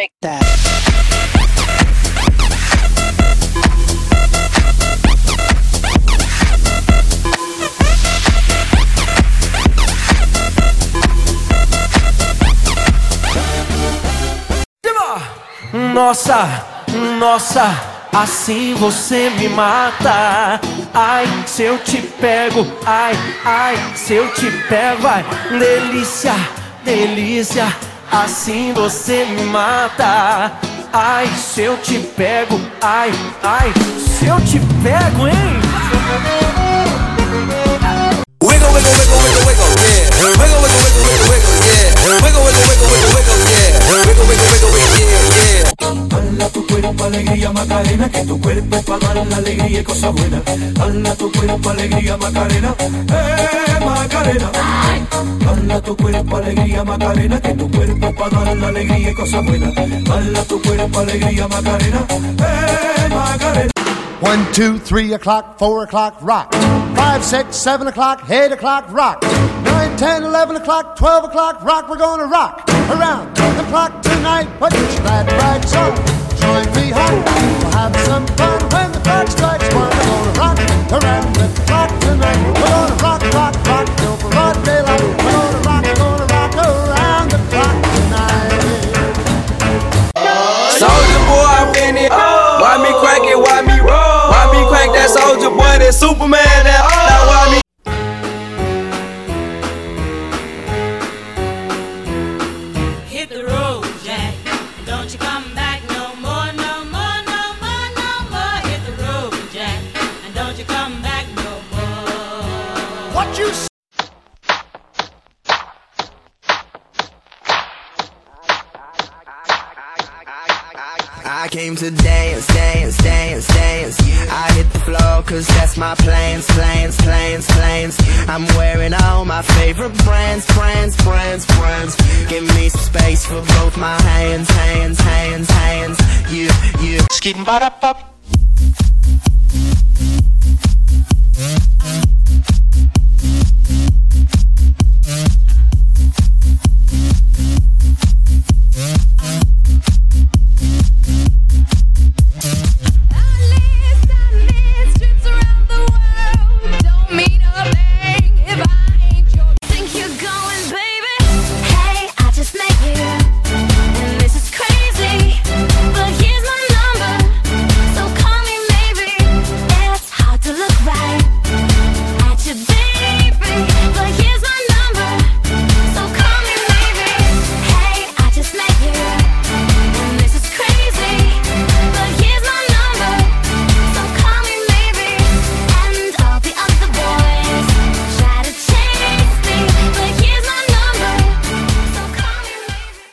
shake that. Nossa, nossa, assim você me mata. Ai, se eu te pego, ai, ai, se eu te pego, ai, delícia, delícia, assim você me mata. Ai, se eu te pego, ai, ai, se eu te pego, hein? Wiggle, wiggle, wiggle, wiggle, wiggle, yeah. Wiggle, wiggle, wiggle, wiggle, wiggle, yeah. Wiggle, wiggle, wiggle, wiggle, wiggle, yeah. Wiggle, wiggle, wiggle, wiggle, yeah, yeah. Hala tu cuerpo, alegría, Macarena, que tu cuerpo es para dar la alegría y cosas buenas. Hala tu cuerpo, alegría, Macarena, Macarena. Hala tu cuerpo, alegría, Macarena, que tu cuerpo es para dar la alegría y cosas buenas. Hala tu cuerpo, alegría, Macarena, Macarena. 1, 2, 3 o'clock, 4 o'clock, rock. 5, 6, 7 o'clock, 8 o'clock, rock. 9, 10, 11 o'clock, 12 o'clock, rock. We're gonna rock around the clock tonight. Put your glad rags on, join me home. We'll have some fun when the clock strikes 1. We're gonna rock around the clock tonight. We're gonna rock, rock, rock till broad daylight. We're gonna rock around the clock tonight. Soldier boy, I'm in it. Why me crack it? Why me roll? Why me crack that soldier boy? That Superman? That now why me? Hit the road, Jack. Don't you come back no more, no more, no more, no more. Hit the road, Jack. And don't you come back no more. What you I came to dance, dance, dance, dance. I hit the floor cause that's my plans, plans, plans, plans. I'm wearing all my favorite brands, brands, brands, brands. Give me some space for both my hands, hands, hands, hands. You. Skidding ba da